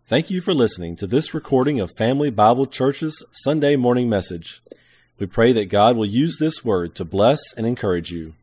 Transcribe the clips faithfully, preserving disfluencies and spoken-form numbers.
Thank you for listening to this recording of Family Bible Church's Sunday morning message. We pray that God will use this word to bless and encourage you.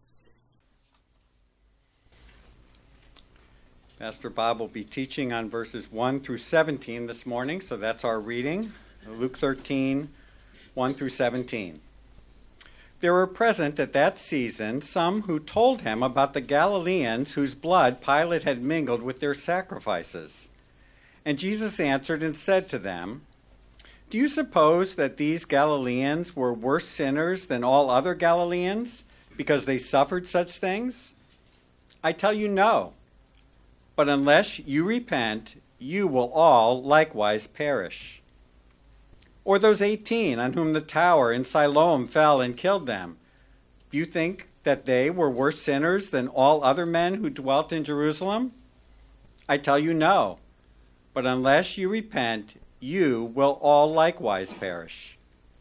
Pastor Bob will be teaching on verses one through seventeen this morning, so that's our reading. Luke thirteen, one through seventeen. There were present at that season some who told him about the Galileans whose blood Pilate had mingled with their sacrifices. And Jesus answered and said to them, "Do you suppose that these Galileans were worse sinners than all other Galileans because they suffered such things? I tell you no. But unless you repent, you will all likewise perish. Or those eighteen on whom the tower in Siloam fell and killed them, do you think that they were worse sinners than all other men who dwelt in Jerusalem? I tell you no. But unless you repent, you will all likewise perish."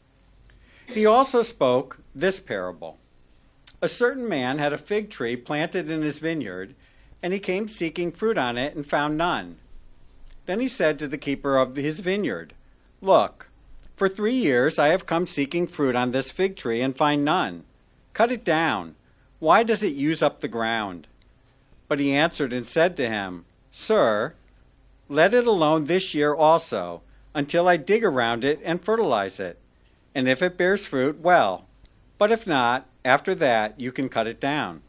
He also spoke this parable. A certain man had a fig tree planted in his vineyard, and he came seeking fruit on it and found none. Then he said to the keeper of his vineyard, "Look, for three years I have come seeking fruit on this fig tree and find none. Cut it down. Why does it use up the ground?" But he answered and said to him, "Sir, let it alone this year also, until I dig around it and fertilize it. And if it bears fruit, well. But if not, after that you can cut it down."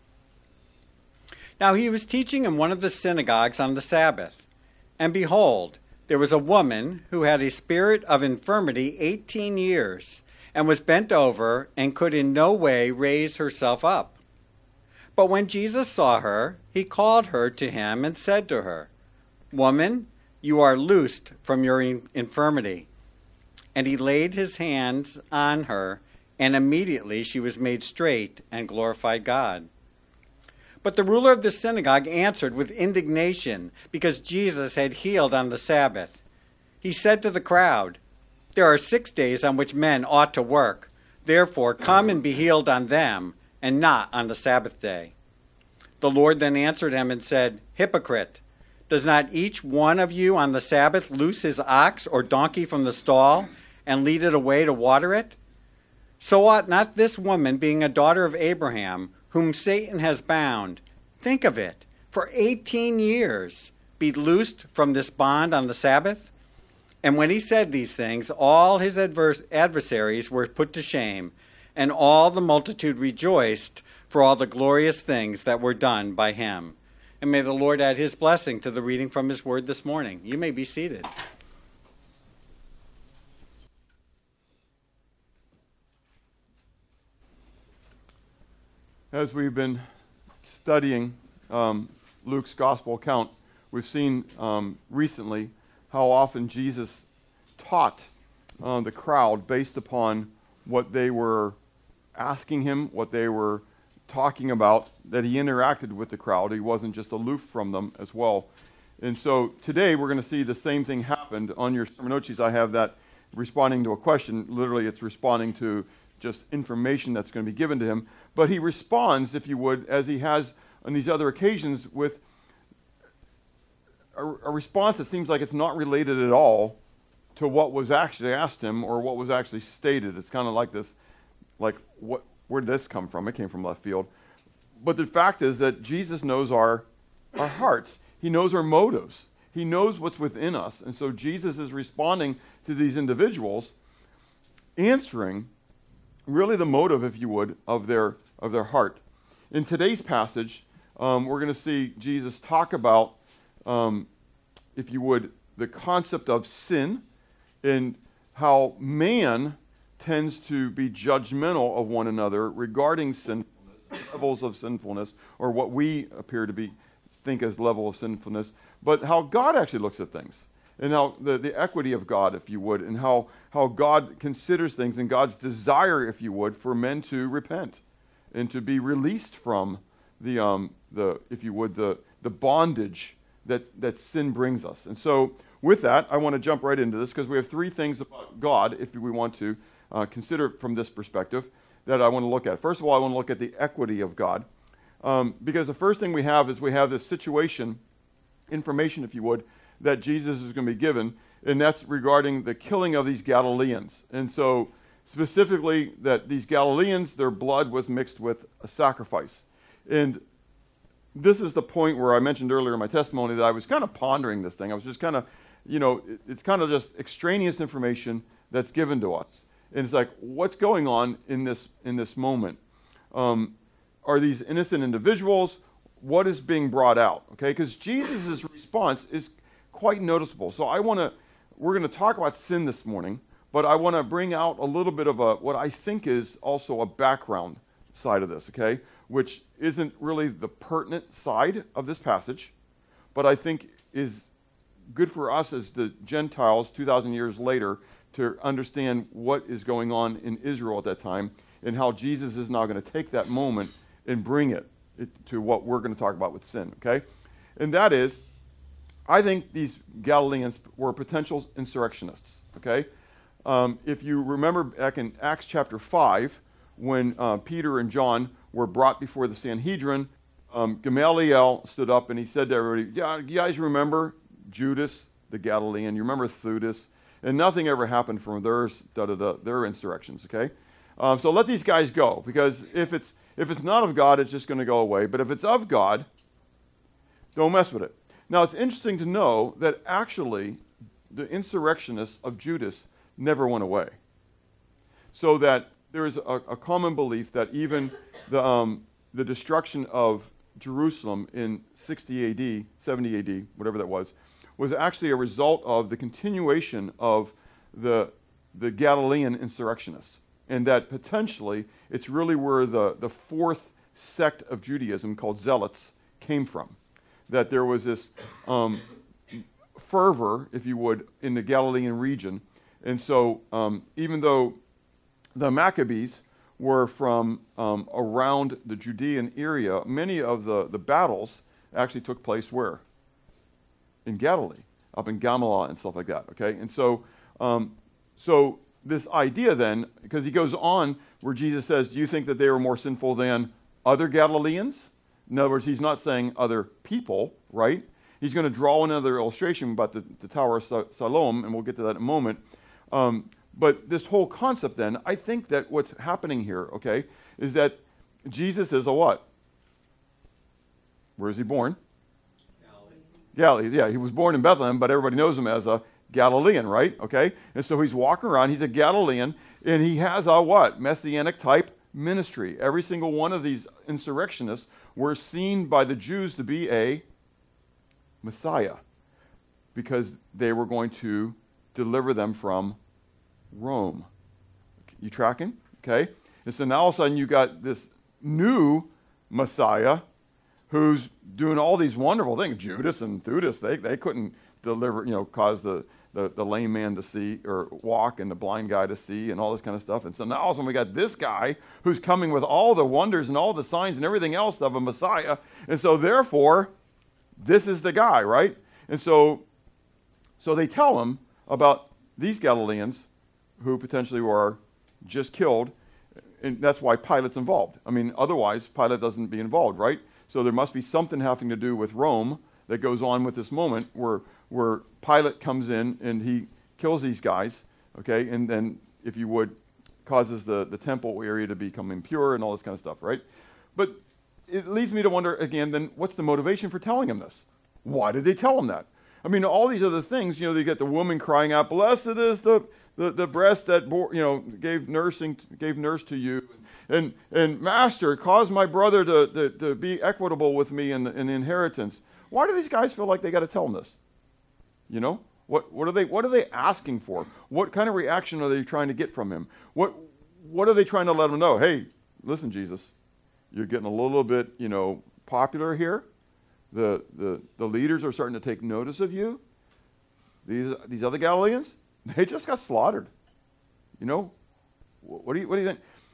Now he was teaching in one of the synagogues on the Sabbath. And behold, there was a woman who had a spirit of infirmity eighteen years, and was bent over, and could in no way raise herself up. But when Jesus saw her, he called her to him and said to her, "Woman, you are loosed from your infirmity." And he laid his hands on her, and immediately she was made straight and glorified God. But the ruler of the synagogue answered with indignation because Jesus had healed on the Sabbath. He said to the crowd, "There are six days on which men ought to work. Therefore come and be healed on them, and not on the Sabbath day." The Lord then answered him and said, "Hypocrite! Does not each one of you on the Sabbath loose his ox or donkey from the stall and lead it away to water it? So ought not this woman, being a daughter of Abraham, whom Satan has bound, think of it, for eighteen years, be loosed from this bond on the Sabbath?" And when he said these things, all his advers- adversaries were put to shame, and all the multitude rejoiced for all the glorious things that were done by him. And may the Lord add his blessing to the reading from his word this morning. You may be seated. As we've been studying um, Luke's gospel account, we've seen um, recently how often Jesus taught uh, the crowd based upon what they were asking him, what they were talking about, that he interacted with the crowd. He wasn't just aloof from them as well. And so today we're going to see the same thing happened. On your sermon note sheets, I have that responding to a question. Literally, it's responding to just information that's going to be given to him. But he responds, if you would, as he has on these other occasions, with a, a response that seems like it's not related at all to what was actually asked him or what was actually stated. It's kind of like this, like, what? Where did this come from? It came from left field. But the fact is that Jesus knows our, our hearts. He knows our motives. He knows what's within us. And so Jesus is responding to these individuals, answering really the motive, if you would, of their of their heart. In today's passage, um, we're going to see Jesus talk about, um, if you would, the concept of sin and how man tends to be judgmental of one another regarding sinfulness, levels of sinfulness, or what we appear to be think as level of sinfulness, but how God actually looks at things, and how the, the equity of God, if you would, and how, how God considers things, and God's desire, if you would, for men to repent and to be released from the um the if you would the the bondage that that sin brings us. And so with that, I want to jump right into this because we have three things about God, if we want to Uh, consider from this perspective, that I want to look at. First of all, I want to look at the equity of God. Um, because the first thing we have is we have this situation, information, if you would, that Jesus is going to be given, and that's regarding the killing of these Galileans. And so specifically that these Galileans, their blood was mixed with a sacrifice. And this is the point where I mentioned earlier in my testimony that I was kind of pondering this thing. I was just kind of, you know, it, it's kind of just extraneous information that's given to us. And it's like, what's going on in this in this moment? Um, are these innocent individuals? What is being brought out? Okay, because Jesus' response is quite noticeable. So I want to, we're going to talk about sin this morning, but I want to bring out a little bit of a what I think is also a background side of this, okay, which isn't really the pertinent side of this passage, but I think is good for us as the Gentiles two thousand years later to understand what is going on in Israel at that time and how Jesus is now going to take that moment and bring it, it to what we're going to talk about with sin, okay? And that is, I think these Galileans were potential insurrectionists, okay? Um, if you remember back in Acts chapter five, when uh, Peter and John were brought before the Sanhedrin, um, Gamaliel stood up and he said to everybody, yeah, you guys remember Judas the Galilean? You remember Theudas? And nothing ever happened from their, da, da, da, their insurrections, okay? Um, so let these guys go, because if it's if it's not of God, it's just going to go away. But if it's of God, don't mess with it. Now, it's interesting to know that actually the insurrectionists of Judas never went away. So that there is a, a common belief that even the um, the destruction of Jerusalem in sixty A D, seventy A D, whatever that was, was actually a result of the continuation of the the Galilean insurrectionists. And that potentially it's really where the, the fourth sect of Judaism called Zealots came from. That there was this um, fervor, if you would, in the Galilean region. And so um, even though the Maccabees were from um, around the Judean area, many of the, the battles actually took place where? In Galilee, up in Gamala and stuff like that, okay? And so um, so this idea then, because he goes on where Jesus says, do you think that they were more sinful than other Galileans? In other words, he's not saying other people, right? He's going to draw another illustration about the, the Tower of Siloam, and we'll get to that in a moment. Um, but this whole concept then, I think that what's happening here, okay, is that Jesus is a what? Where is he born? Galilee. Galilee, yeah, he was born in Bethlehem, but everybody knows him as a Galilean, right? Okay? And so he's walking around, he's a Galilean, and he has a what? Messianic type ministry. Every single one of these insurrectionists were seen by the Jews to be a Messiah because they were going to deliver them from Rome. You tracking? Okay? And so now all of a sudden you got this new Messiah who's doing all these wonderful things. Judas and Theudas, they, they couldn't deliver, you know, cause the, the, the lame man to see or walk and the blind guy to see and all this kind of stuff. And so now all of a sudden we got this guy who's coming with all the wonders and all the signs and everything else of a Messiah. And so therefore, this is the guy, right? And so, so they tell him about these Galileans who potentially were just killed. And that's why Pilate's involved. I mean, otherwise Pilate doesn't be involved, right? So there must be something having to do with Rome that goes on with this moment where where Pilate comes in and he kills these guys, okay, and then, if you would, causes the, the temple area to become impure and all this kind of stuff, right? But it leads me to wonder, again, then what's the motivation for telling him this? Why did they tell him that? I mean, all these other things, you know, they get the woman crying out, blessed is the, the, the breast that bore, you know, gave nursing, gave nurse to you. And, and Master, cause my brother to, to, to be equitable with me in the, in the inheritance. Why do these guys feel like they got to tell him this? You know, what what are they what are they asking for? What kind of reaction are they trying to get from him? What what are they trying to let him know? Hey, listen, Jesus, you're getting a little bit, you know, popular here. The the the leaders are starting to take notice of you. These these other Galileans, they just got slaughtered. You know, what do you what do you think?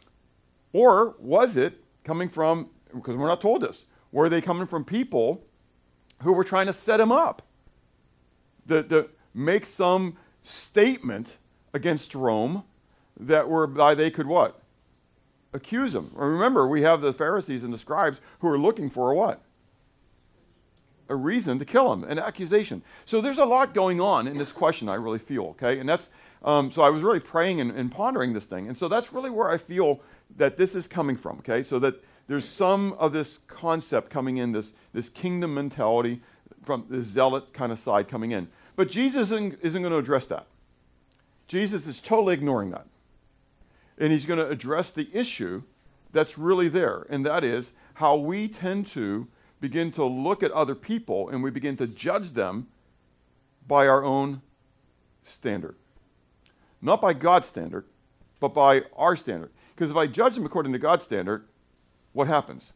Or was it coming from, because we're not told this, were they coming from people who were trying to set him up? To, to make some statement against Rome that whereby they could what? Accuse him. Remember, we have the Pharisees and the scribes who are looking for a what? a reason to kill him, an accusation. So there's a lot going on in this question, I really feel, okay? And that's, um, so I was really praying and, and pondering this thing. And so that's really where I feel that this is coming from, okay? So that there's some of this concept coming in, this, this kingdom mentality from the zealot kind of side coming in. But Jesus isn't, isn't going to address that. Jesus is totally ignoring that. And he's going to address the issue that's really there, and that is how we tend to begin to look at other people and we begin to judge them by our own standard. Not by God's standard, but by our standard. Because if I judge them according to God's standard, what happens?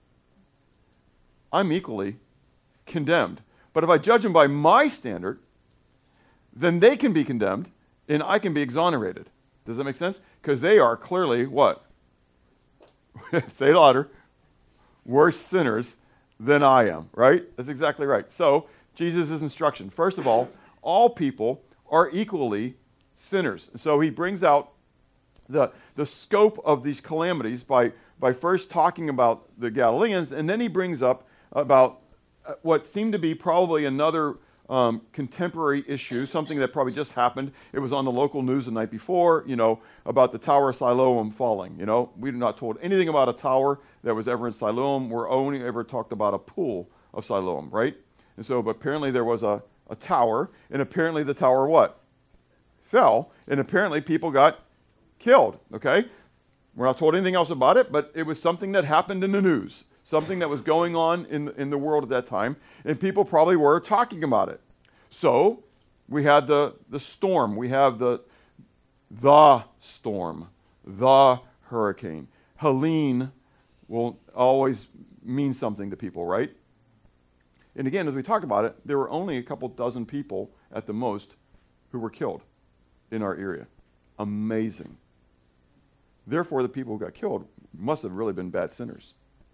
I'm equally condemned. But if I judge them by my standard, then they can be condemned and I can be exonerated. Does that make sense? Because they are clearly what? Say it louder. Worse sinners than I am, right? That's exactly right. So, Jesus' instruction. First of all, all people are equally sinners. So he brings out the, the scope of these calamities by, by first talking about the Galileans, and then he brings up about what seemed to be probably another um, contemporary issue, something that probably just happened. It was on the local news the night before, you know, about the Tower of Siloam falling. You know, we're not told anything about a tower that was ever in Siloam. We're only ever talked about a pool of Siloam, right? And so, but apparently there was a, a tower, and apparently the tower what? Fell, and apparently people got killed, okay? We're not told anything else about it, but it was something that happened in the news, something that was going on in, in the world at that time, and people probably were talking about it. So we had the, the storm. We have the, the storm, the hurricane. Helene will always mean something to people, right? And again, as we talk about it, there were only a couple dozen people at the most who were killed in our area. Amazing. Therefore, the people who got killed must have really been bad sinners.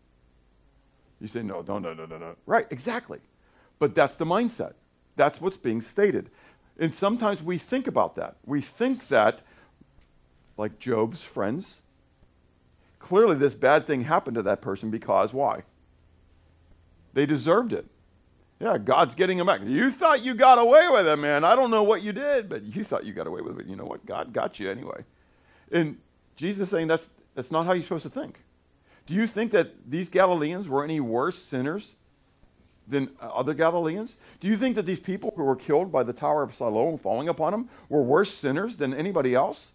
You say, no, no, no, no, no, no. Right, exactly. But that's the mindset. That's what's being stated. And sometimes we think about that. We think that, like Job's friends, clearly this bad thing happened to that person because why? They deserved it. Yeah, God's getting them back. You thought you got away with it, man. I don't know what you did, but you thought you got away with it. You know what? God got you anyway. And Jesus is saying that's, that's not how you're supposed to think. Do you think that these Galileans were any worse sinners than other Galileans? Do you think that these people who were killed by the Tower of Siloam falling upon them were worse sinners than anybody else?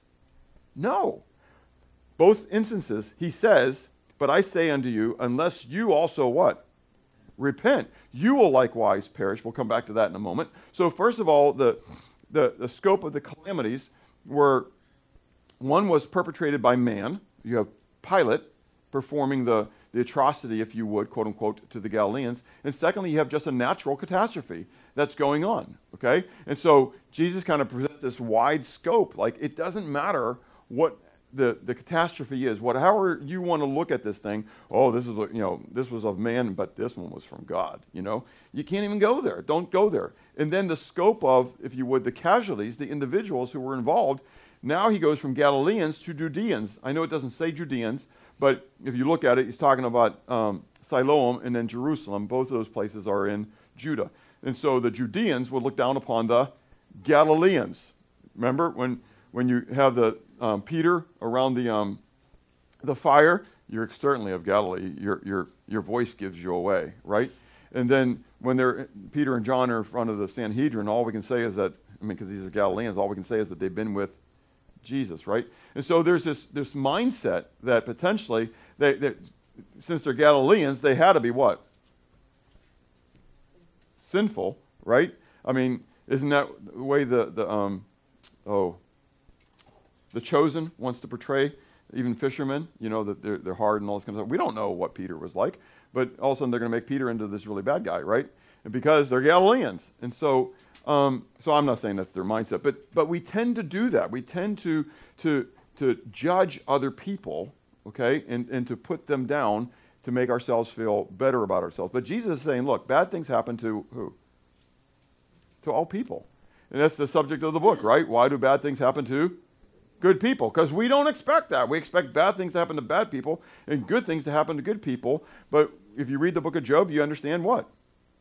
No. Both instances, he says, but I say unto you, unless you also what? Repent. You will likewise perish. We'll come back to that in a moment. So first of all, the, the, the scope of the calamities were, one was perpetrated by man. You have Pilate performing the, the atrocity, if you would, quote unquote, to the Galileans. And secondly, you have just a natural catastrophe that's going on, okay? And so Jesus kind of presents this wide scope. Like, it doesn't matter what the, the catastrophe is, whatever you want to look at this thing. Oh, this is, you know, this was of man, but this one was from God, you know? You can't even go there. Don't go there. And then the scope of, if you would, the casualties, the individuals who were involved. Now he goes from Galileans to Judeans. I know it doesn't say Judeans, but if you look at it, he's talking about um, Siloam and then Jerusalem. Both of those places are in Judah. And so the Judeans would look down upon the Galileans. Remember when when you have the um, Peter around the um, the fire, you're certainly of Galilee. Your your your voice gives you away, right? And then when they're Peter and John are in front of the Sanhedrin, all we can say is that, I mean, because these are Galileans, all we can say is that they've been with Jesus, right? And so there's this this mindset that potentially, they, they, since they're Galileans, they had to be what? Sinful, right? I mean, isn't that the way the, the um, oh, the Chosen wants to portray even fishermen, you know, that they're, they're hard and all this kind of stuff. We don't know what Peter was like, but all of a sudden they're going to make Peter into this really bad guy, right? And because they're Galileans. And so, um, so I'm not saying that's their mindset, but but we tend to do that. We tend to to to judge other people, okay, and, and to put them down to make ourselves feel better about ourselves. But Jesus is saying, look, bad things happen to who? To all people. And that's the subject of the book, right? Why do bad things happen to good people? Because we don't expect that. We expect bad things to happen to bad people and good things to happen to good people. But if you read the book of Job, you understand what?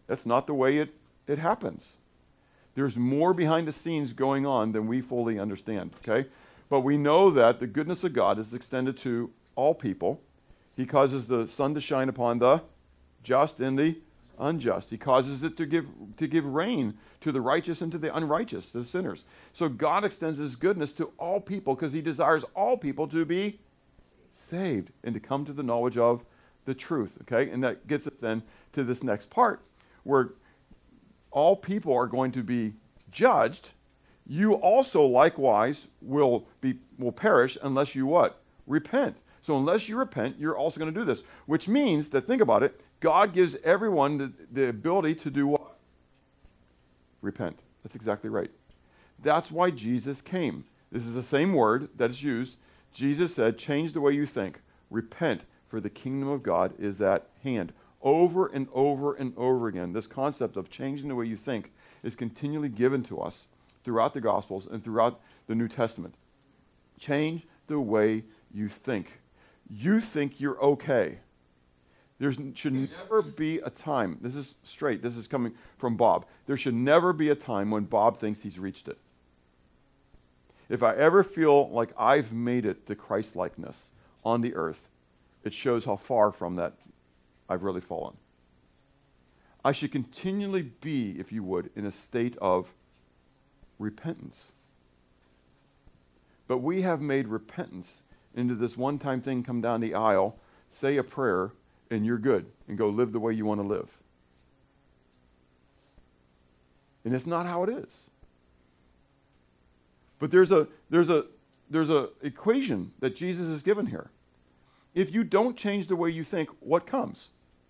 That's not the way it, it happens. There's more behind the scenes going on than we fully understand, okay? But we know that the goodness of God is extended to all people. He causes the sun to shine upon the just and the unjust. He causes it to give to give rain to the righteous and to the unrighteous, to the sinners. So God extends his goodness to all people because he desires all people to be saved and to come to the knowledge of the truth, okay? And that gets us then to this next part where all people are going to be judged. You also likewise will be will perish unless you what? Repent. So unless you repent, you're also going to do this, which means that, think about it, God gives everyone the, the ability to do what? Repent. That's exactly right. That's why Jesus came. This is the same word that is used. Jesus said, change the way you think. Repent, for the kingdom of God is at hand. Over and over and over again, this concept of changing the way you think is continually given to us throughout the Gospels and throughout the New Testament. Change the way you think. You think you're okay. There should never be a time, this is straight, this is coming from Bob. There should never be a time when Bob thinks he's reached it. If I ever feel like I've made it to Christ-likeness on the earth, it shows how far from that I've really fallen. I should continually be, if you would, in a state of repentance. But we have made repentance into this one-time thing, come down the aisle, say a prayer, and you're good, and go live the way you want to live. And it's not how it is. But there's a there's a there's a equation that Jesus has given here. If you don't change the way you think, what comes?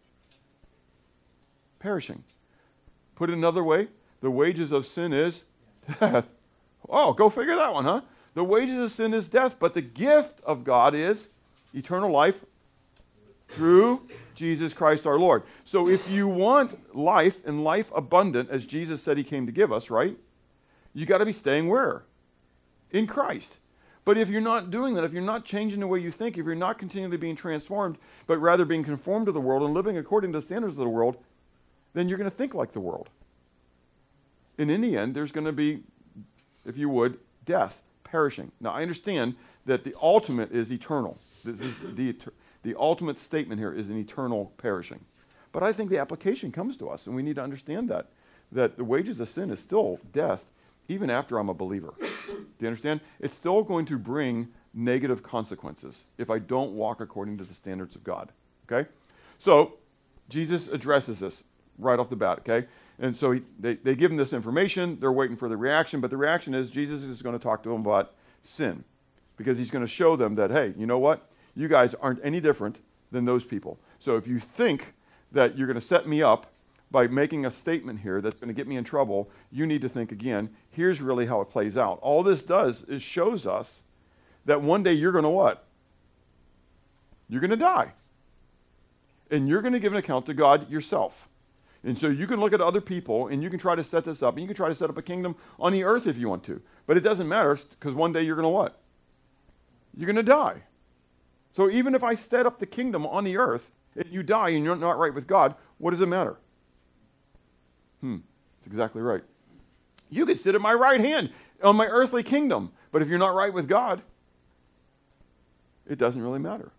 Perishing. Put it another way, the wages of sin is death. Oh, go figure that one, huh? The wages of sin is death, but the gift of God is eternal life through Jesus Christ our Lord. So if you want life and life abundant, as Jesus said he came to give us, right? You got to be staying where? In Christ. But if you're not doing that, if you're not changing the way you think, if you're not continually being transformed, but rather being conformed to the world and living according to the standards of the world, then you're going to think like the world. And in the end, there's going to be, if you would, death, perishing. Now, I understand that the ultimate is eternal. This is the, the ultimate statement here is an eternal perishing. But I think the application comes to us, and we need to understand that, that the wages of sin is still death, even after I'm a believer. Do you understand? It's still going to bring negative consequences if I don't walk according to the standards of God. Okay? So, Jesus addresses this right off the bat, okay? And so he, they, they give him this information. They're waiting for the reaction, but the reaction is Jesus is going to talk to them about sin because he's going to show them that, hey, you know what? You guys aren't any different than those people. So if you think that you're going to set me up by making a statement here that's going to get me in trouble, you need to think again. Here's really how it plays out. All this does is shows us that one day you're going to what? You're going to die. And you're going to give an account to God yourself. And so you can look at other people and you can try to set this up and you can try to set up a kingdom on the earth if you want to. But it doesn't matter because one day you're going to what? You're going to die. So even if I set up the kingdom on the earth and you die and you're not right with God, what does it matter? Hmm, that's exactly right. You could sit at my right hand on my earthly kingdom, but if you're not right with God, it doesn't really matter.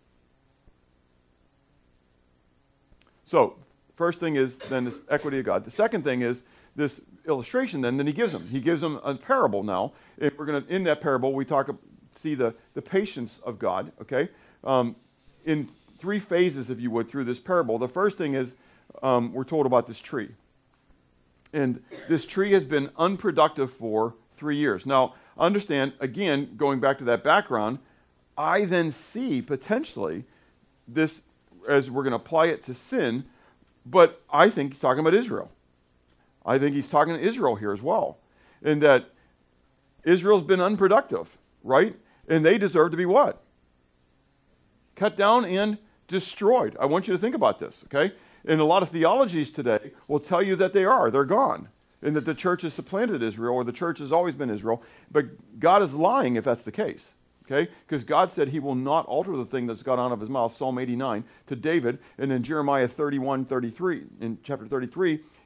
So, first thing is then this equity of God. The second thing is this illustration then that he gives them. He gives them a parable now. If we're going to, in that parable, we talk, see the, the patience of God, okay? Um, in three phases, if you would, through this parable. The first thing is um, we're told about this tree. And this tree has been unproductive for three years. Now, understand, again, going back to that background, I then see potentially this, as we're going to apply it to sin, but I think he's talking about Israel. I think he's talking to Israel here as well. In that Israel's been unproductive, right? And they deserve to be what? Cut down and destroyed. I want you to think about this, okay? And a lot of theologies today will tell you that they are. They're gone. And that the church has supplanted Israel, or the church has always been Israel. But God is lying if that's the case. Okay? Because God said he will not alter the thing that's gone out of his mouth, Psalm eighty-nine, to David. And in Jeremiah thirty-one, thirty-three, in chapter thirty-three,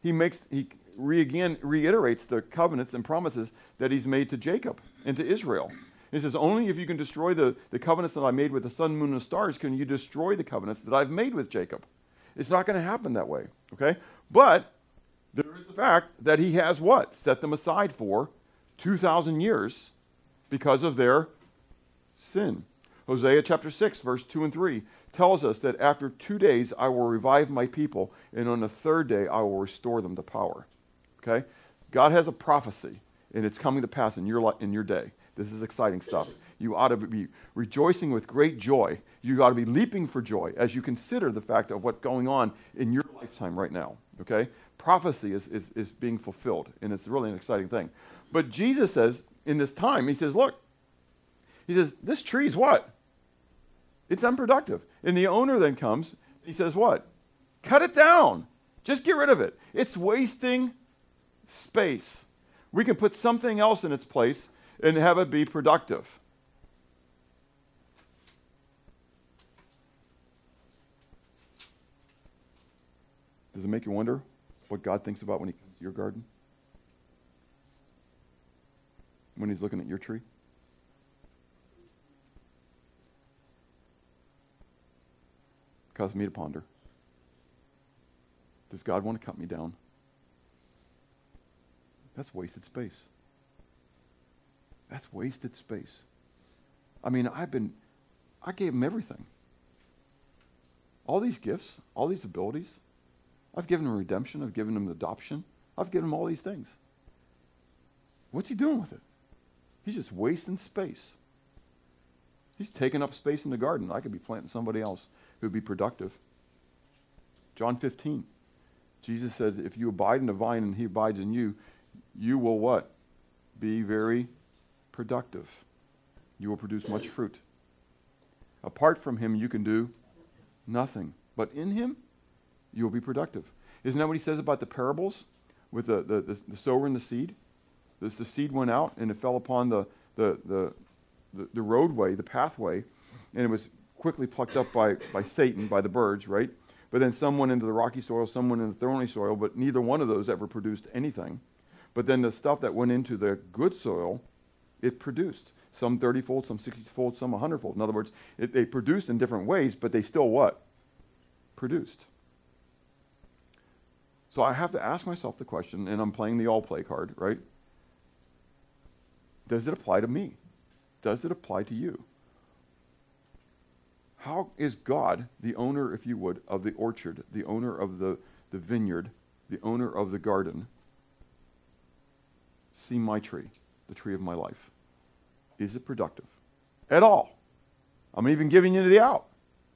he makes he re again reiterates the covenants and promises that he's made to Jacob and to Israel. He says, only if you can destroy the, the covenants that I made with the sun, moon, and stars can you destroy the covenants that I've made with Jacob. It's not going to happen that way, okay? But there is the fact that he has what? Set them aside for two thousand years because of their sin. Hosea chapter six, verse two and three tells us that after two days I will revive my people, and on the third day I will restore them to power. Okay? God has a prophecy, and it's coming to pass in your li- in your day. This is exciting stuff. You ought to be rejoicing with great joy. You ought to be leaping for joy as you consider the fact of what's going on in your lifetime right now. Okay? Prophecy is, is, is being fulfilled, and it's really an exciting thing. But Jesus says, in this time, he says, look, he says, this tree's what? It's unproductive. And the owner then comes, he says what? Cut it down. Just get rid of it. It's wasting space. We can put something else in its place and have it be productive. Does it make you wonder what God thinks about when he comes to your garden? When he's looking at your tree? Cause me to ponder. Does God want to cut me down? That's wasted space. That's wasted space. I mean, I've been, I gave him everything. All these gifts, all these abilities. I've given him redemption. I've given him adoption. I've given him all these things. What's he doing with it? He's just wasting space. He's taking up space in the garden. I could be planting somebody else who would be productive. John fifteen. Jesus said, if you abide in the vine and he abides in you, you will what? Be very productive. You will produce much fruit. Apart from him, you can do nothing. But in him, you will be productive. Isn't that what he says about the parables with the, the, the, the sower and the seed? The, the seed went out and it fell upon the, the, the, the, the roadway, the pathway, and it was quickly plucked up by, by Satan, by the birds, right? But then some went into the rocky soil, some went into the thorny soil, but neither one of those ever produced anything. But then the stuff that went into the good soil, it produced. Some thirty-fold, some sixty-fold, some one hundred-fold. In other words, it, they produced in different ways, but they still what? Produced. So I have to ask myself the question, and I'm playing the all play card, right? Does it apply to me? Does it apply to you? How is God, the owner, if you would, of the orchard, the owner of the, the vineyard, the owner of the garden, see my tree, the tree of my life? Is it productive? At all. I'm even giving you the out.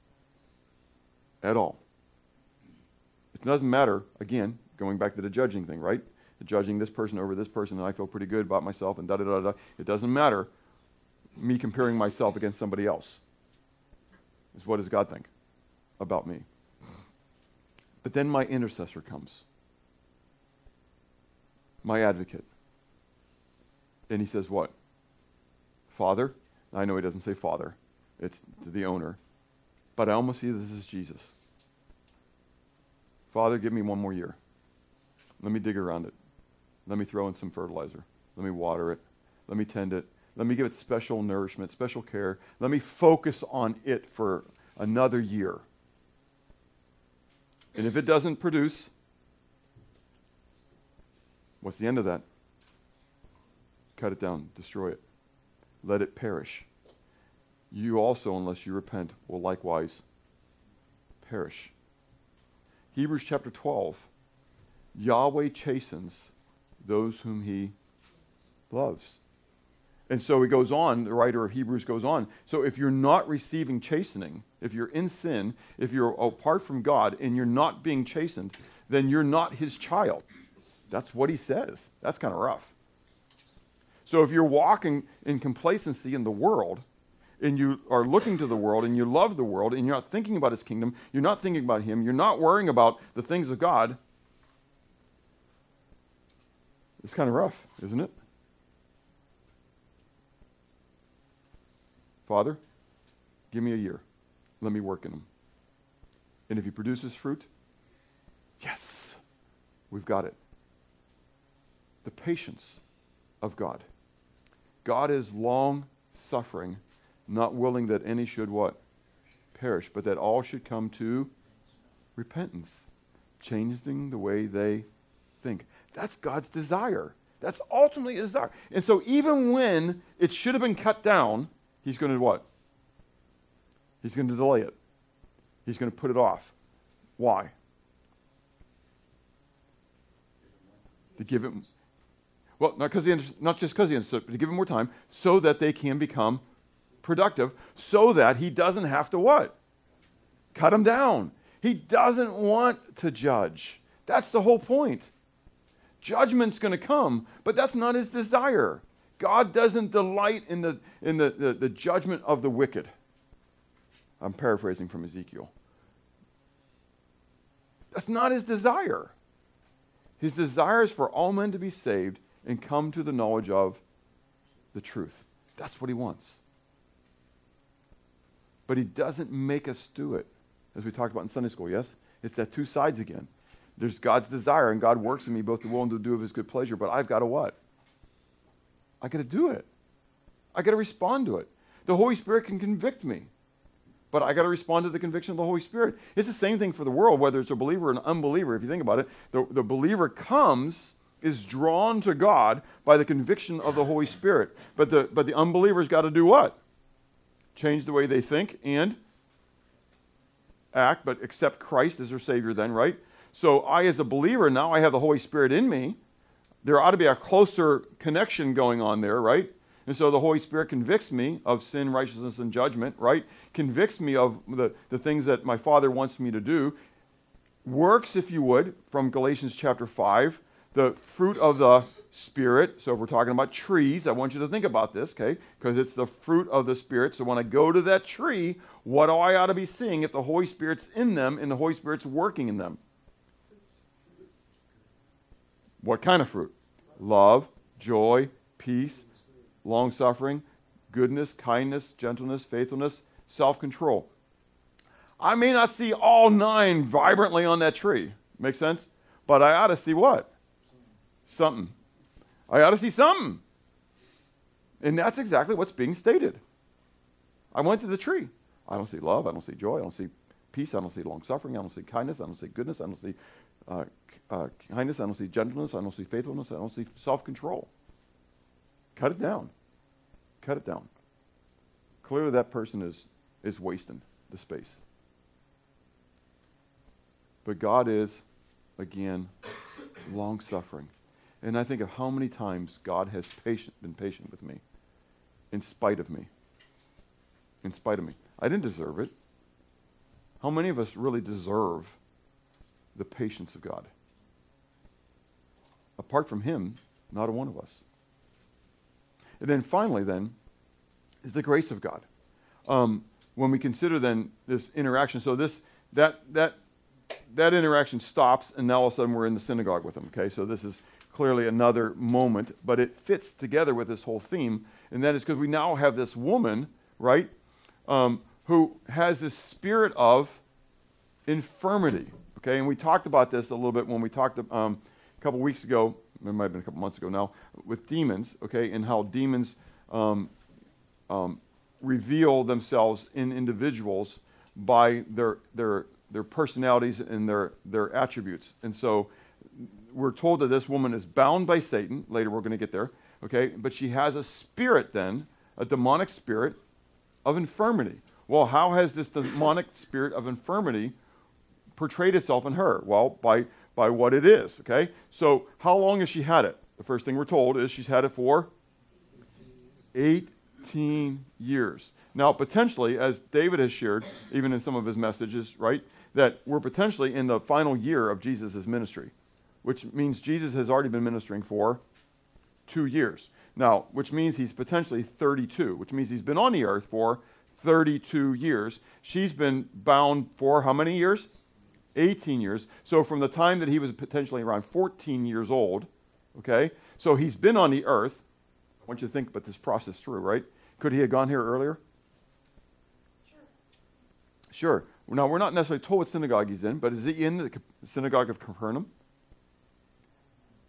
At all. It doesn't matter, again, going back to the judging thing, right? The judging this person over this person, and I feel pretty good about myself, and da-da-da-da. It doesn't matter me comparing myself against somebody else. Is what does God think about me? But then my intercessor comes. My advocate. And he says what? Father. I know he doesn't say Father. It's the owner. But I almost see this as Jesus. Father, give me one more year. Let me dig around it. Let me throw in some fertilizer. Let me water it. Let me tend it. Let me give it special nourishment, special care. Let me focus on it for another year. And if it doesn't produce, what's the end of that? Cut it down, destroy it. Let it perish. You also, unless you repent, will likewise perish. Hebrews chapter twelve. Yahweh chastens those whom he loves. And so he goes on, the writer of Hebrews goes on. So if you're not receiving chastening, if you're in sin, if you're apart from God and you're not being chastened, then you're not his child. That's what he says. That's kind of rough. So if you're walking in complacency in the world, and you are looking to the world, and you love the world, and you're not thinking about his kingdom, you're not thinking about him, you're not worrying about the things of God, it's kind of rough, isn't it? Father, give me a year. Let me work in him. And if he produces fruit, yes, we've got it. The patience of God. God is long-suffering, not willing that any should what? Perish, but that all should come to repentance, changing the way they think. That's God's desire. That's ultimately his desire. And so even when it should have been cut down, he's going to what? He's going to delay it. He's going to put it off. Why? To give it, well, not because he not just because he understood, but to give him more time, so that they can become productive, so that he doesn't have to what? Cut them down. He doesn't want to judge. That's the whole point. Judgment's going to come, but that's not his desire. God doesn't delight in the in the, the, the judgment of the wicked. I'm paraphrasing from Ezekiel. That's not his desire. His desire is for all men to be saved and come to the knowledge of the truth. That's what he wants. But he doesn't make us do it, as we talked about in Sunday school, yes? It's that two sides again. There's God's desire, and God works in me both to will and to do of his good pleasure, but I've got to what? I got to do it. I got to respond to it. The Holy Spirit can convict me, but I got to respond to the conviction of the Holy Spirit. It's the same thing for the world, whether it's a believer or an unbeliever. If you think about it, the, the believer comes, is drawn to God by the conviction of the Holy Spirit. But the, but the unbeliever's got to do what? Change the way they think and act, but accept Christ as their Savior then, right? So I, as a believer, now I have the Holy Spirit in me. There ought to be a closer connection going on there, right? And so the Holy Spirit convicts me of sin, righteousness, and judgment, right? Convicts me of the, the things that my Father wants me to do. Works, if you would, from Galatians chapter five, the fruit of the Spirit. So if we're talking about trees, I want you to think about this, okay? Because it's the fruit of the Spirit. So when I go to that tree, what do I ought to be seeing if the Holy Spirit's in them and the Holy Spirit's working in them? What kind of fruit? Love, joy, peace, long-suffering, goodness, kindness, gentleness, faithfulness, self-control. I may not see all nine vibrantly on that tree. Make sense? But I ought to see what? Something. I ought to see something. And that's exactly what's being stated. I went to the tree. I don't see love. I don't see joy. I don't see peace. I don't see long-suffering. I don't see kindness. I don't see goodness. I don't see uh, uh, kindness. I don't see gentleness. I don't see faithfulness. I don't see self-control. Cut it down. Cut it down. Clearly that person is, is wasting the space. But God is, again, long-suffering. And I think of how many times God has patient, been patient with me, in spite of me. In spite of me. I didn't deserve it. How many of us really deserve the patience of God? Apart from him, not a one of us. And then finally, then, is the grace of God. Um, when we consider then this interaction, so this that that that interaction stops, and now all of a sudden we're in the synagogue with them. Okay, so this is clearly another moment, but it fits together with this whole theme, and that is because we now have this woman, right, um, who has this spirit of infirmity. Okay, and we talked about this a little bit when we talked um, a couple weeks ago. It might have been a couple months ago now, with demons, okay, and how demons um, um, reveal themselves in individuals by their their their personalities and their their attributes. And so we're told that this woman is bound by Satan. Later we're going to get there, okay, but she has a spirit then, a demonic spirit of infirmity. Well, how has this demonic spirit of infirmity portrayed itself in her? Well, by by what it is, okay? So how long has she had it? The first thing we're told is she's had it for eighteen years. Now, potentially, as David has shared, even in some of his messages, right, that we're potentially in the final year of Jesus' ministry, which means Jesus has already been ministering for two years. Now, which means he's potentially thirty-two, which means he's been on the earth for thirty-two years. She's been bound for how many years? eighteen years. So from the time that he was potentially around fourteen years old, okay, so he's been on the earth. I want you to think about this process through, right? Could he have gone here earlier? Sure. Sure. Now, we're not necessarily told what synagogue he's in, but is he in the synagogue of Capernaum?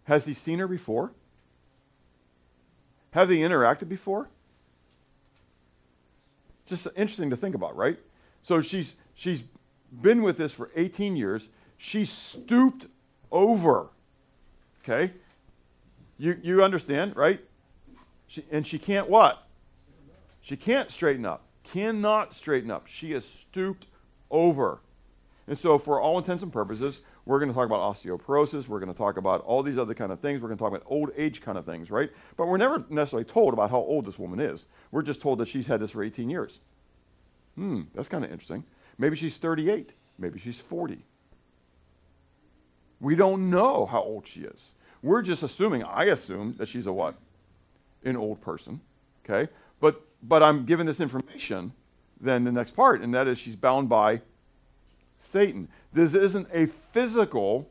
Has he seen her before? Have they interacted before? Just interesting to think about, right? So she's she's been with this for eighteen years. She stooped over. Okay? You you understand, right? She, and she can't what? She can't straighten up. Cannot straighten up. She is stooped over. And so for all intents and purposes, we're going to talk about osteoporosis. We're going to talk about all these other kind of things. We're going to talk about old age kind of things, right? But we're never necessarily told about how old this woman is. We're just told that she's had this for eighteen years. Hmm, that's kind of interesting. Maybe she's thirty-eight. Maybe she's forty. We don't know how old she is. We're just assuming, I assume, that she's a what? An old person, okay? But but I'm given this information, then the next part, and that is she's bound by Satan. This isn't a physical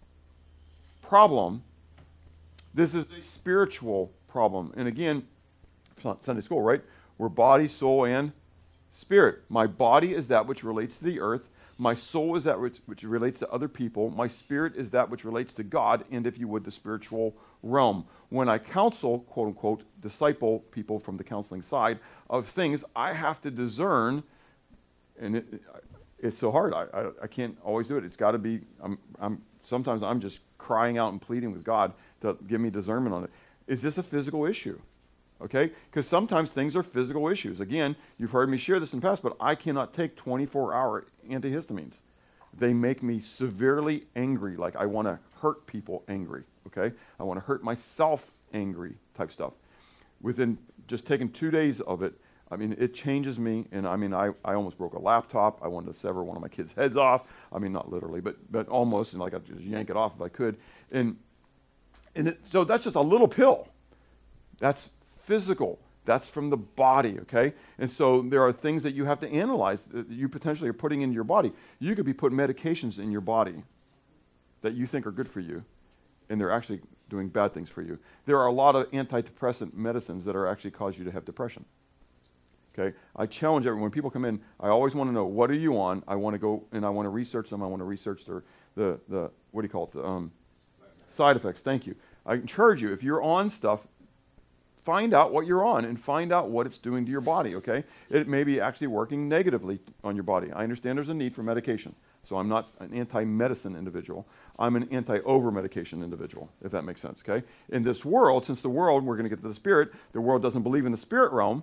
problem. This is a spiritual problem. And again, Sunday school, right? We're body, soul, and spirit. My body is that which relates to the earth. My soul is that which, which relates to other people. My spirit is that which relates to God, and if you would, the spiritual realm. When I counsel, quote unquote, disciple people from the counseling side of things, I have to discern, and it, it's so hard. I, I, I can't always do it. It's got to be, I'm, I'm, sometimes I'm just crying out and pleading with God to give me discernment on it. Is this a physical issue? Okay? Because sometimes things are physical issues. Again, you've heard me share this in the past, but I cannot take twenty-four hour antihistamines. They make me severely angry, like I want to hurt people angry. Okay? I want to hurt myself angry type stuff. Within just taking two days of it, I mean, it changes me, and I mean, I, I almost broke a laptop. I wanted to sever one of my kids' heads off. I mean, not literally, but but almost, and like I'd just yank it off if I could. And and it, so that's just a little pill. That's physical. That's from the body, okay? And so there are things that you have to analyze that you potentially are putting in your body. You could be putting medications in your body that you think are good for you, and they're actually doing bad things for you. There are a lot of antidepressant medicines that are actually cause you to have depression. Okay, I challenge everyone. When people come in, I always want to know, what are you on? I want to go and I want to research them. I want to research their, the, the what do you call it? The um, side effects. Thank you. I encourage you, if you're on stuff, find out what you're on and find out what it's doing to your body, okay? It may be actually working negatively on your body. I understand there's a need for medication. So I'm not an anti-medicine individual. I'm an anti-over-medication individual, if that makes sense, okay? In this world, since the world, we're going to get to the spirit, the world doesn't believe in the spirit realm.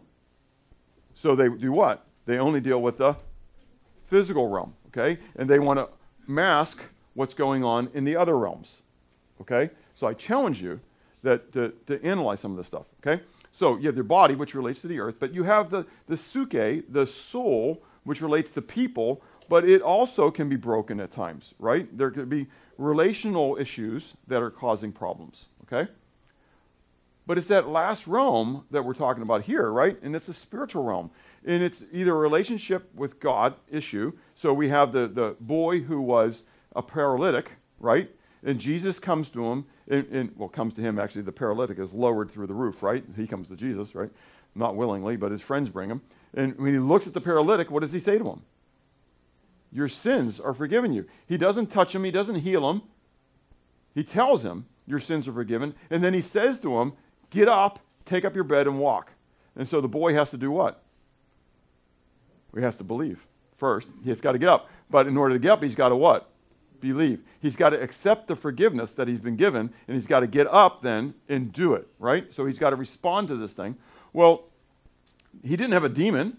So they do what? They only deal with the physical realm, okay? And they want to mask what's going on in the other realms, okay? So I challenge you that to, to analyze some of this stuff, okay? So you have your body, which relates to the earth, but you have the, the suke, the soul, which relates to people, but it also can be broken at times, right? There could be relational issues that are causing problems, okay? But it's that last realm that we're talking about here, right? And it's a spiritual realm. And it's either a relationship with God issue. So we have the, the boy who was a paralytic, right? And Jesus comes to him, and, and well, comes to him, actually, the paralytic is lowered through the roof, right? He comes to Jesus, right? Not willingly, but his friends bring him. And when he looks at the paralytic, what does he say to him? Your sins are forgiven you. He doesn't touch him. He doesn't heal him. He tells him, your sins are forgiven. And then he says to him, get up, take up your bed, and walk. And so the boy has to do what? He has to believe first. He's got to get up. But in order to get up, he's got to what? Believe. He's got to accept the forgiveness that he's been given, and he's got to get up then and do it, right? So he's got to respond to this thing. Well, he didn't have a demon.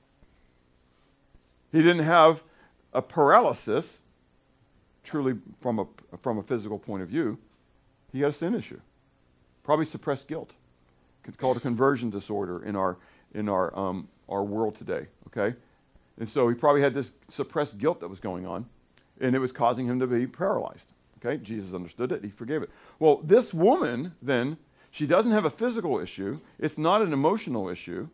He didn't have a paralysis, truly from a, from a physical point of view. He had a sin issue. Probably suppressed guilt. It's called a conversion disorder in our in our um, our world today. Okay, and so he probably had this suppressed guilt that was going on, and it was causing him to be paralyzed. Okay, Jesus understood it. He forgave it. Well, this woman then, she doesn't have a physical issue. It's not an emotional issue.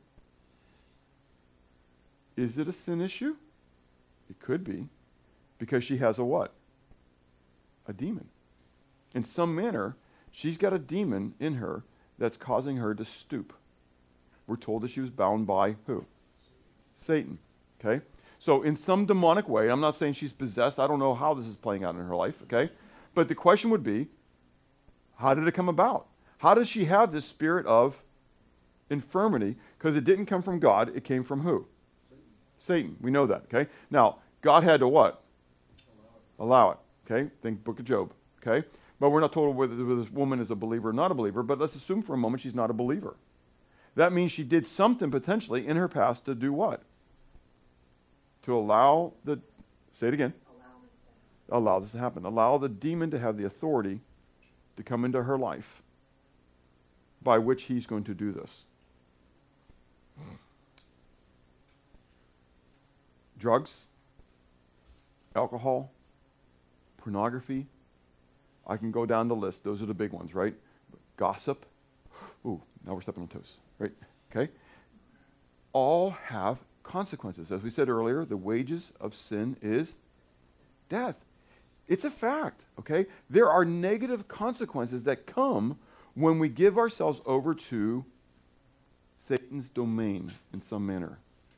Is it a sin issue? It could be, because she has a what? A demon. In some manner, she's got a demon in her that's causing her to stoop. We're told that she was bound by who? Satan. Okay? So in some demonic way, I'm not saying she's possessed. I don't know how this is playing out in her life. Okay? But the question would be, How did it come about? How does she have this spirit of infirmity? Because it didn't come from God. It came from who? Satan. We know that, okay? Now, God had to what? Allow it, okay? Think Book of Job, okay? But we're not told whether this woman is a believer or not a believer, but let's assume for a moment she's not a believer. That means she did something potentially in her past to do what? To allow the, say it again. Allow this to happen. Allow the demon to have the authority to come into her life by which he's going to do this. Drugs, alcohol, pornography. I can go down the list. Those are the big ones, right? Gossip. Ooh, now we're stepping on toes, right? Okay? All have consequences. As we said earlier, the wages of sin is death. It's a fact, okay? There are negative consequences that come when we give ourselves over to Satan's domain in some manner.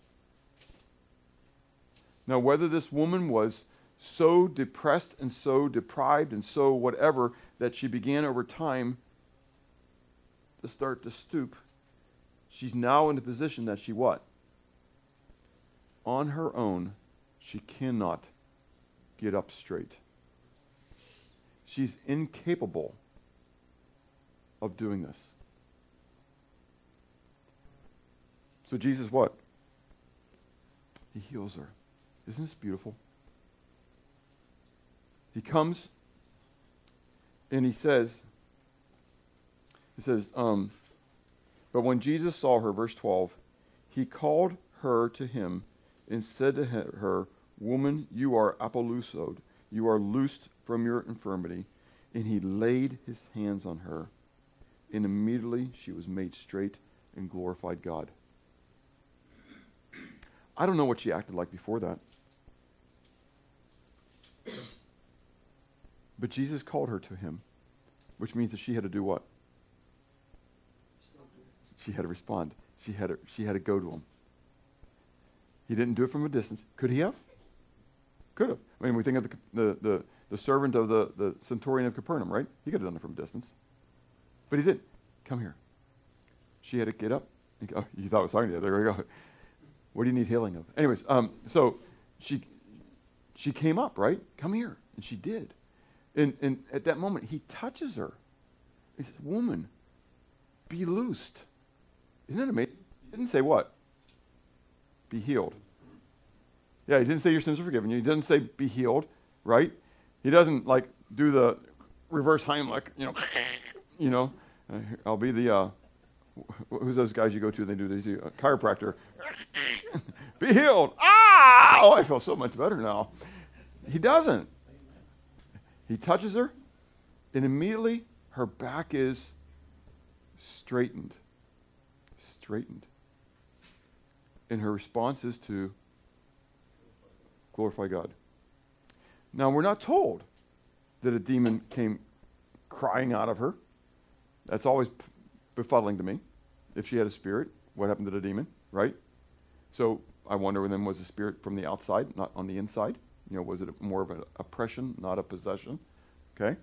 Now, whether this woman was so depressed and so deprived and so whatever that she began over time to start to stoop, she's now in the position that she what? On her own, she cannot get up straight. She's incapable of doing this. So Jesus what? He heals her. Isn't this beautiful? He comes and he says, he says, um, but when Jesus saw her, verse twelve, he called her to him and said to her, Woman, you are apollusod, you are loosed from your infirmity. And he laid his hands on her, and immediately she was made straight and glorified God. I don't know what she acted like before that. But Jesus called her to him, which means that she had to do what? She had to respond. She had to, she had to go to him. He didn't do it from a distance. Could he have? Could have. I mean, we think of the the the, the servant of the, the centurion of Capernaum, right? He could have done it from a distance. But he didn't. Come here. She had to get up. And go, oh, you thought I was talking to you. There we go. What do you need healing of? Anyways, um, so she she came up, right? Come here. And she did. And, and at that moment, he touches her. He says, Woman, be loosed. Isn't that amazing? He didn't say what? Be healed. Yeah, he didn't say your sins are forgiven you. He didn't say be healed, right? He doesn't like do the reverse Heimlich, you know, you know. Uh, I'll be the, uh, who's those guys you go to, they do the uh, chiropractor. Be healed. Ah! Oh, I feel so much better now. He doesn't. He touches her, and immediately her back is straightened. Straightened. And her response is to glorify God. Now, we're not told that a demon came crying out of her. That's always befuddling to me. If she had a spirit, what happened to the demon, right? So I wonder then, was the spirit from the outside, not on the inside? You know, was it more of an oppression, not a possession? Okay?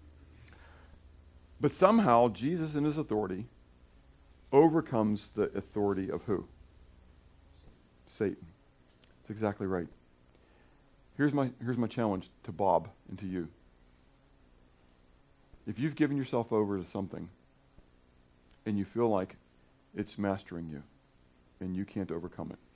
But somehow, Jesus in his authority overcomes the authority of who? Satan. That's exactly right. Here's my, here's my challenge to Bob and to you. If you've given yourself over to something and you feel like it's mastering you and you can't overcome it,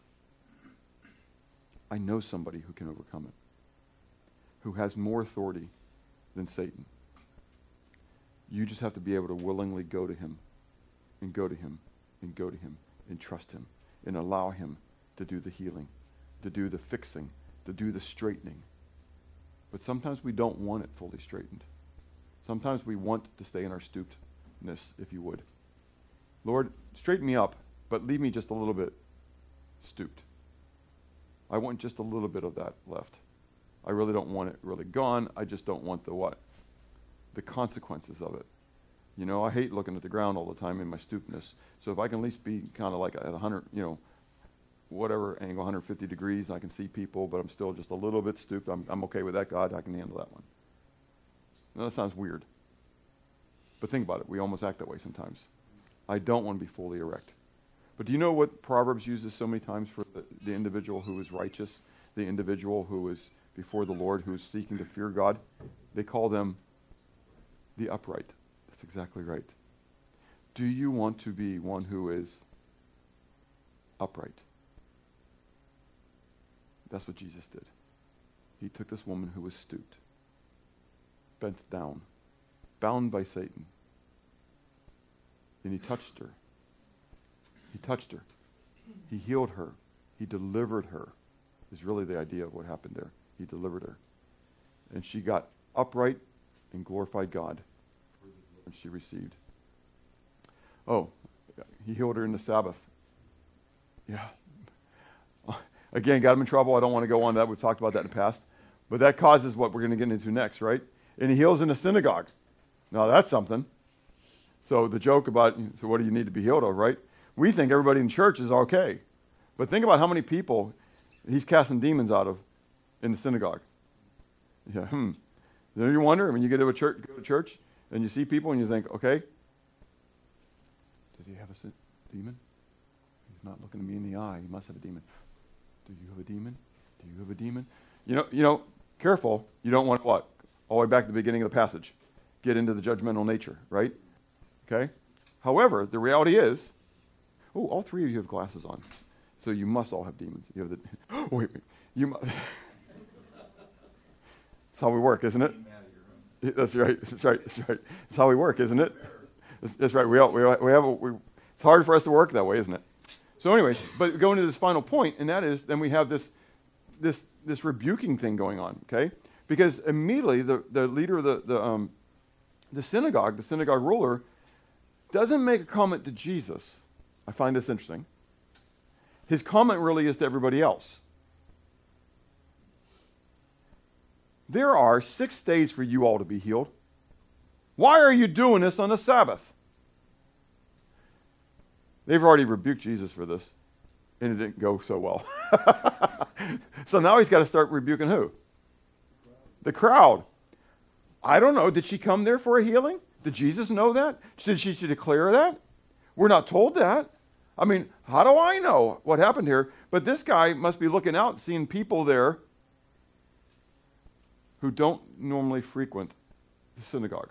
I know somebody who can overcome it, who has more authority than Satan. You just have to be able to willingly go to him and go to him and go to him and trust him and allow him to do the healing, to do the fixing, to do the straightening. But sometimes we don't want it fully straightened. Sometimes we want to stay in our stoopedness, if you would. Lord, straighten me up, but leave me just a little bit stooped. I want just a little bit of that left. I really don't want it really gone. I just don't want the what? The consequences of it. You know, I hate looking at the ground all the time in my stoopedness. So if I can at least be kind of like at one hundred, you know, whatever angle, one hundred fifty degrees, I can see people, but I'm still just a little bit stooped. I'm, I'm okay with that, God. I can handle that one. Now, that sounds weird. But think about it. We almost act that way sometimes. I don't want to be fully erect. But do you know what Proverbs uses so many times for the, the individual who is righteous, the individual who is before the Lord, who is seeking to fear God? They call them the upright. That's exactly right. Do you want to be one who is upright? That's what Jesus did. He took this woman who was stooped, bent down, bound by Satan, and he touched her. He touched her. He healed her. He delivered her, is really the idea of what happened there. He delivered her. And she got upright and glorified God for the deliverance she received. Oh, he healed her in the Sabbath. Yeah. Again, got him in trouble. I don't want to go on that. We've talked about that in the past. But that causes what we're going to get into next, right? And he heals in the synagogue. Now, that's something. So the joke about, so what do you need to be healed of, right? We think everybody in church is okay. But think about how many people he's casting demons out of in the synagogue. Yeah, hmm. Then you wonder, when you get to a church, go to church, and you see people and you think, okay, does he have a sin- demon? He's not looking at me in the eye. He must have a demon. Do you have a demon? Do you have a demon? You know, you know, careful. You don't want what? All the way back to the beginning of the passage. Get into the judgmental nature, right? Okay? However, the reality is, oh, all three of you have glasses on. So you must all have demons. You have the, oh, wait, wait. You must. That's how we work, isn't it? That's right. That's right. That's right. That's how we work, isn't it? That's, that's right. We all, we, all, we have a, we, it's hard for us to work that way, isn't it? So anyways, but going to this final point, and that is, then we have this this this rebuking thing going on, okay? Because immediately the, the leader of the, the, um, the synagogue, the synagogue ruler, doesn't make a comment to Jesus. I find this interesting. His comment really is to everybody else. There are six days for you all to be healed. Why are you doing this on the Sabbath? They've already rebuked Jesus for this, and it didn't go so well. So now he's got to start rebuking who? The crowd. I don't know. Did she come there for a healing? Did Jesus know that? Did she declare that? We're not told that. I mean, how do I know what happened here? But this guy must be looking out, seeing people there who don't normally frequent the synagogue.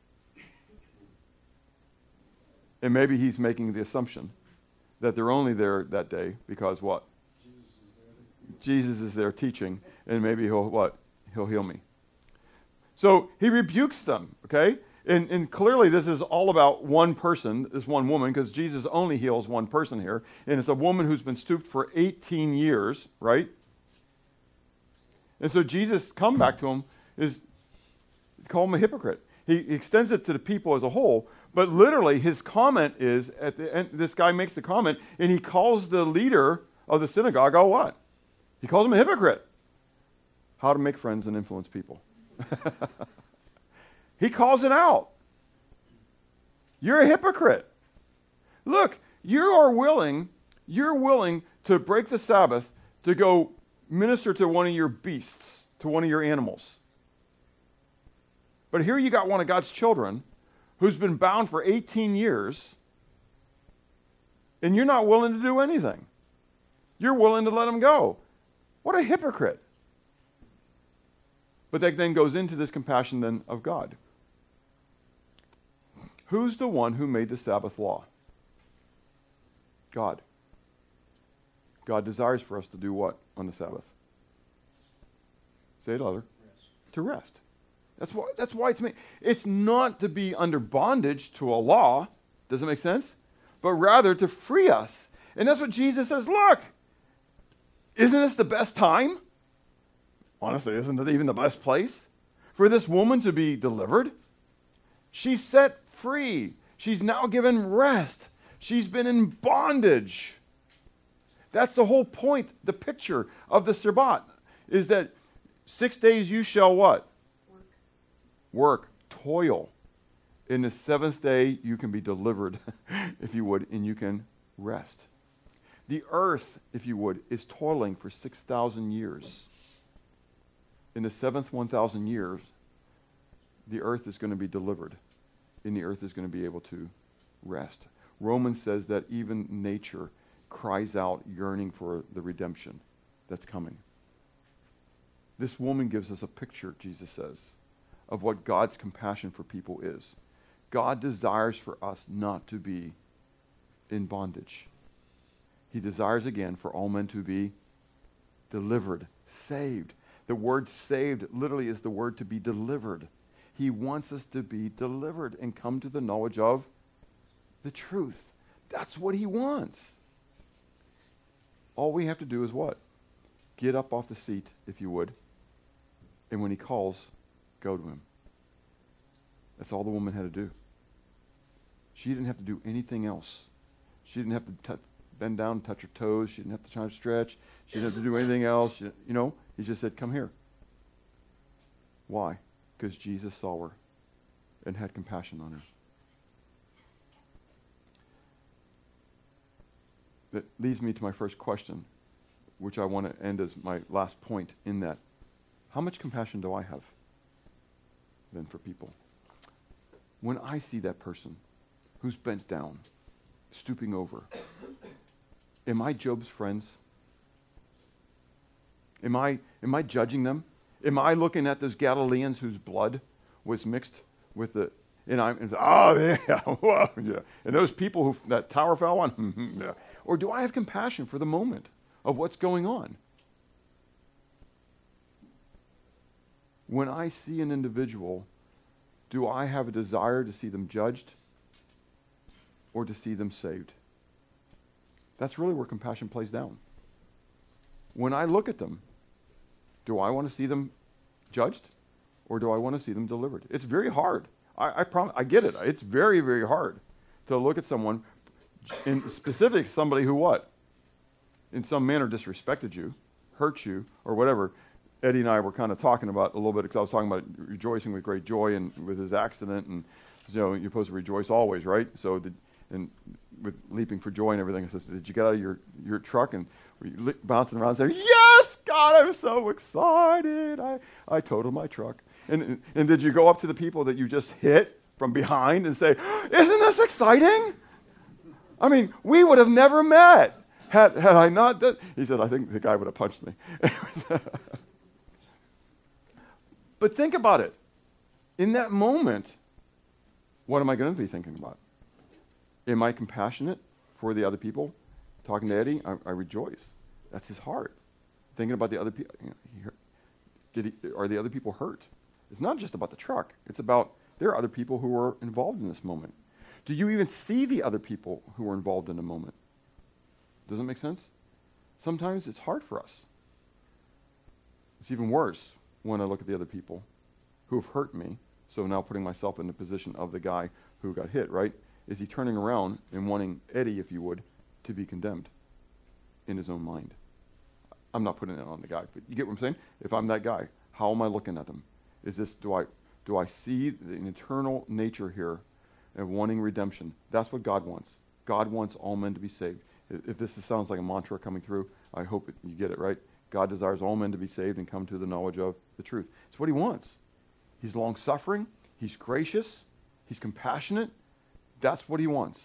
And maybe he's making the assumption that they're only there that day because what? Jesus is there teaching, and maybe he'll what? He'll heal me. So he rebukes them, okay? And, and clearly this is all about one person, this one woman, because Jesus only heals one person here. And it's a woman who's been stooped for eighteen years, right? And so Jesus' comeback to him is call him a hypocrite. He extends it to the people as a whole, but literally his comment is, at the end, this guy makes the comment, and he calls the leader of the synagogue, oh what? He calls him a hypocrite. How to make friends and influence people. He calls it out. You're a hypocrite. Look, you are willing, you're willing to break the Sabbath to go minister to one of your beasts, to one of your animals. But here you got one of God's children who's been bound for eighteen years, and you're not willing to do anything. You're willing to let him go. What a hypocrite. But that then goes into this compassion then of God. Who's the one who made the Sabbath law? God. God desires for us to do what on the Sabbath? Say it louder. Rest. To rest. That's why, that's why it's made. It's not to be under bondage to a law. Does it make sense? But rather to free us. And that's what Jesus says, look, isn't this the best time? Honestly, isn't it even the best place for this woman to be delivered? She's set free. She's now given rest. She's been in bondage. That's the whole point, the picture of the Sabbath, is that six days you shall what? Work. Work, toil. In the seventh day you can be delivered, if you would, and you can rest. The earth, if you would, is toiling for six thousand years. In the seventh one thousand years, the earth is going to be delivered. and the earth is going to be able to rest. Romans says that even nature cries out, yearning for the redemption that's coming. This woman gives us a picture, Jesus says, of what God's compassion for people is. God desires for us not to be in bondage. He desires again for all men to be delivered, saved. The word saved literally is the word to be delivered. He wants us to be delivered and come to the knowledge of the truth. That's what he wants. All we have to do is what? Get up off the seat, if you would, and when he calls, go to him. That's all the woman had to do. She didn't have to do anything else. She didn't have to t- bend down and touch her toes. She didn't have to try to stretch. She didn't have to do anything else. She, you know, he just said, come here. Why? Because Jesus saw her and had compassion on her. That leads me to my first question, which I want to end as my last point in that. How much compassion do I have then for people? When I see that person who's bent down, stooping over, am I Job's friends? Am I, am I judging them? Am I looking at those Galileans whose blood was mixed with the, and I'm, and, oh yeah, whoa, yeah, and those people who that tower fell on, yeah. Or do I have compassion for the moment of what's going on? When I see an individual, do I have a desire to see them judged or to see them saved? That's really where compassion plays down. When I look at them, do I want to see them judged or do I want to see them delivered? It's very hard. I, I promise. I get it. It's very, very hard to look at someone, in specific, somebody who what? In some manner disrespected you, hurt you, or whatever. Eddie and I were kind of talking about a little bit, because I was talking about rejoicing with great joy and with his accident, and you know, you're supposed to rejoice always, right? So, did, and with leaping for joy and everything, I said, did you get out of your, your truck and were you li- bouncing around saying, yes, God, I'm so excited. I, I totaled my truck. And, and did you go up to the people that you just hit from behind and say, isn't this exciting? I mean, we would have never met had, had I not done. He said, I think the guy would have punched me. But think about it. In that moment, what am I going to be thinking about? Am I compassionate for the other people? Talking to Eddie, I, I rejoice. That's his heart. Thinking about the other people. You know, he hurt. Did he, are the other people hurt? It's not just about the truck. It's about there are other people who are involved in this moment. Do you even see the other people who are involved in the moment? Does that make sense? Sometimes it's hard for us. It's even worse when I look at the other people who have hurt me. So now putting myself in the position of the guy who got hit, right? Is he turning around and wanting Eddie, if you would, to be condemned in his own mind? I'm not putting it on the guy, but you get what I'm saying? If I'm that guy, how am I looking at him? Is this, do I, do I see the eternal nature here of wanting redemption? That's what God wants. God wants all men to be saved. If this sounds like a mantra coming through, I hope it, you get it, right? God desires all men to be saved and come to the knowledge of the truth. It's what he wants. He's long-suffering. He's gracious. He's compassionate. That's what he wants.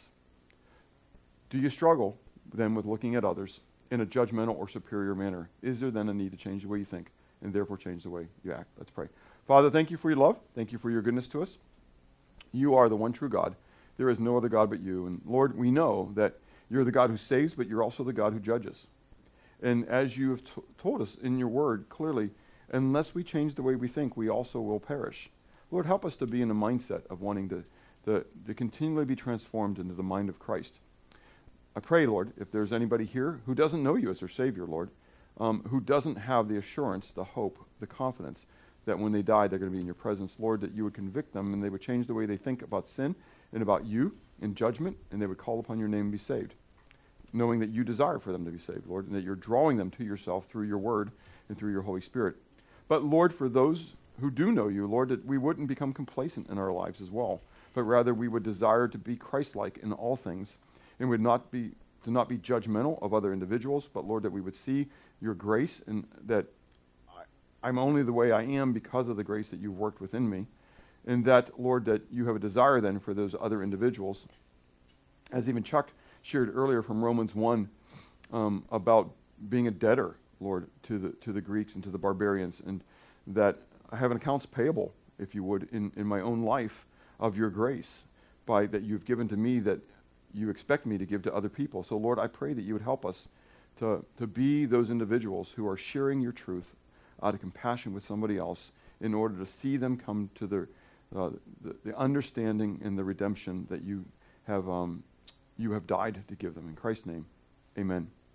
Do you struggle then with looking at others in a judgmental or superior manner? Is there then a need to change the way you think and therefore change the way you act? Let's pray. Father, thank you for your love. Thank you for your goodness to us. You are the one true God. There is no other God but you. And Lord, we know that you're the God who saves, but you're also the God who judges. And as you have t- told us in your word clearly, unless we change the way we think, we also will perish. Lord, help us to be in a mindset of wanting to, to, to continually be transformed into the mind of Christ. I pray, Lord, if there's anybody here who doesn't know you as their Savior, Lord, um, who doesn't have the assurance, the hope, the confidence that when they die they're going to be in your presence, Lord, that you would convict them and they would change the way they think about sin and about you in judgment, and they would call upon your name and be saved, knowing that you desire for them to be saved, Lord, and that you're drawing them to yourself through your word and through your Holy Spirit. But, Lord, for those who do know you, Lord, that we wouldn't become complacent in our lives as well, but rather we would desire to be Christ-like in all things, and would not be to not be judgmental of other individuals, but, Lord, that we would see your grace and that I, I'm only the way I am because of the grace that you've worked within me, And that, Lord, that you have a desire then for those other individuals. As even Chuck shared earlier from Romans one um, about being a debtor, Lord, to the to the Greeks and to the barbarians, and that I have an accounts payable, if you would, in, in my own life of your grace by that you've given to me that you expect me to give to other people. So, Lord, I pray that you would help us to, to be those individuals who are sharing your truth out of compassion with somebody else in order to see them come to the, uh, the, the understanding and the redemption that you have um, you have died to give them. In Christ's name, amen.